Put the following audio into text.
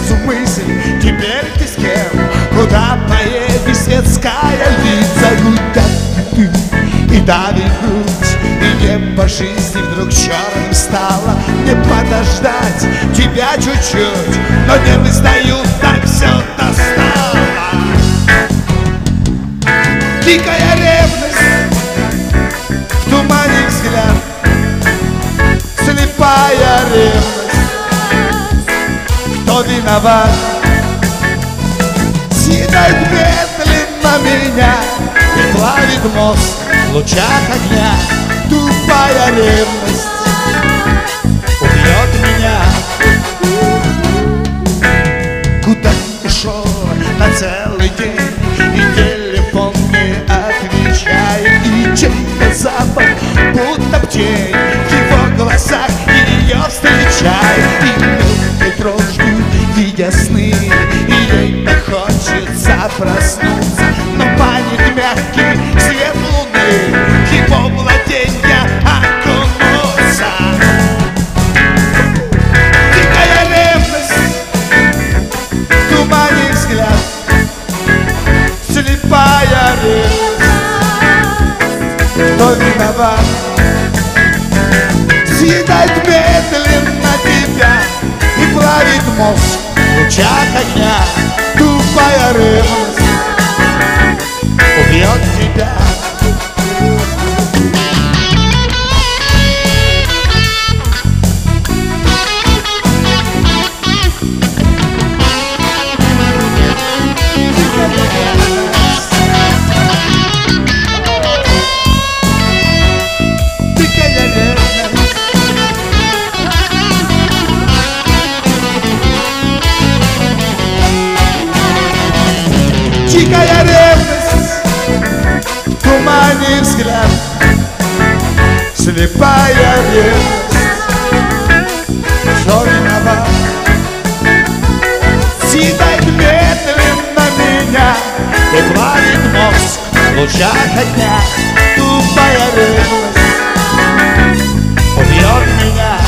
без мысли, теперь ты с кем? Куда поедешь, светская лица гудят ты и давит грудь, и небо жизни вдруг черным стало. Не подождать тебя чуть-чуть, но нервы сдают, так все достало. Дикая ревность, в тумане взгляд, слепая ревность. Кто виноват? Съедает медленно меня и плавит мозг в лучах огня. Тупая ревность убьет меня. Куда ушел на целый день, и телефон не отвечает, и чей-то запах, будто тень в его глазах ее встречает. И мелкой дрожью, видя сны, и ей-то хочется проснуться, но манит мягкий свет луны в его владенья окунуться. Дикая ревность, в тумане взгляд, слепая ревность. Кто виноват? Съедает медленно тебя и плавит мозг в лучах огня. Тупая ревность убьет тебя. Дикая ревность, в тумане взгляд, слепая ревность. Кто виноват? Съедает медленно меня и плавит мозг в лучах огня. Тупая ревность убьет меня.